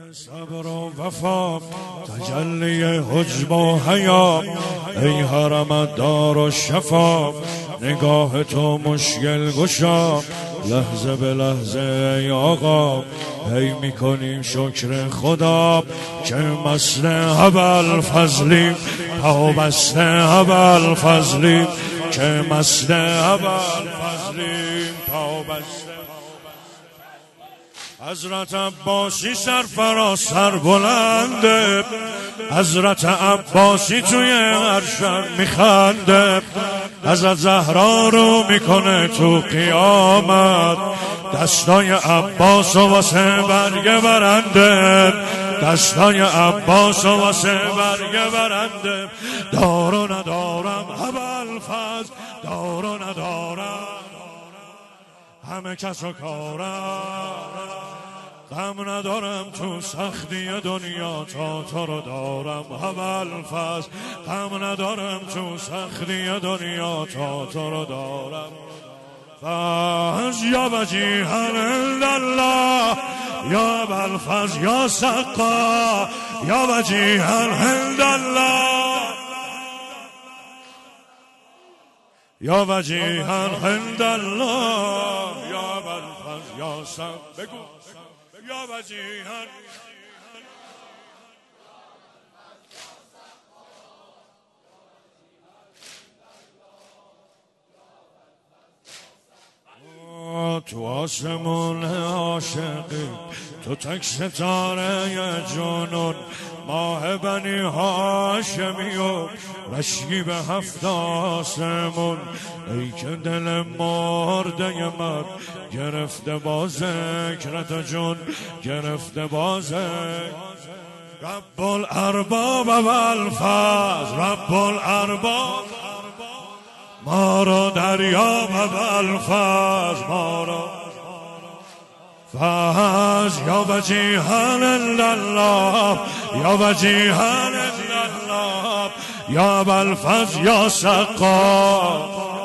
صبر و وفا تجلی حجب و حیا، ای حرمت دار و شفا، نگاه تو مشکل گشا، لحظه به لحظه ای آقا، هی میکنیم شکر خدا که مست ابوالفضلیم، پابسته ابوالفضلیم، که مست ابوالفضلیم، پابسته. حضرت عباسی سرفراسر بلنده، حضرت عباسی توی عرش میخنده، حضرت زهرا رو میکنه تو قیامت، دستای عباس و واسه برگ برنده، دستای عباس و واسه برگ برنده. دار و ندارم ابوالفضل، دار و ندارم همه کس و کارم، غم ندارم تو سختی دنیا تا تو رو دارم ابوالفضل، غم ندارم تو سختی دنیا تا تو رو دارم. فاز یا وجیها الله یا ابوالفضل یا سقا، یا وجیها الله یا وجیها عند الله، یا ابوالفضل یا سقا، بگو یا وجیها. تو آسمون عاشقی، تو تک ستاره جنون، ماه بنی هاشمی و رشکی به هفت آسمون، ای که دل مرده من گرفته با ذکرت جون، گرفته با ذکر. رب الارباب ابوالفضل، رب الارباب ما رو دریاب ابوالفضل، ما رو فاز یا وجیها الله، یا وجیها الله، یا ابوالفضل یا سقا.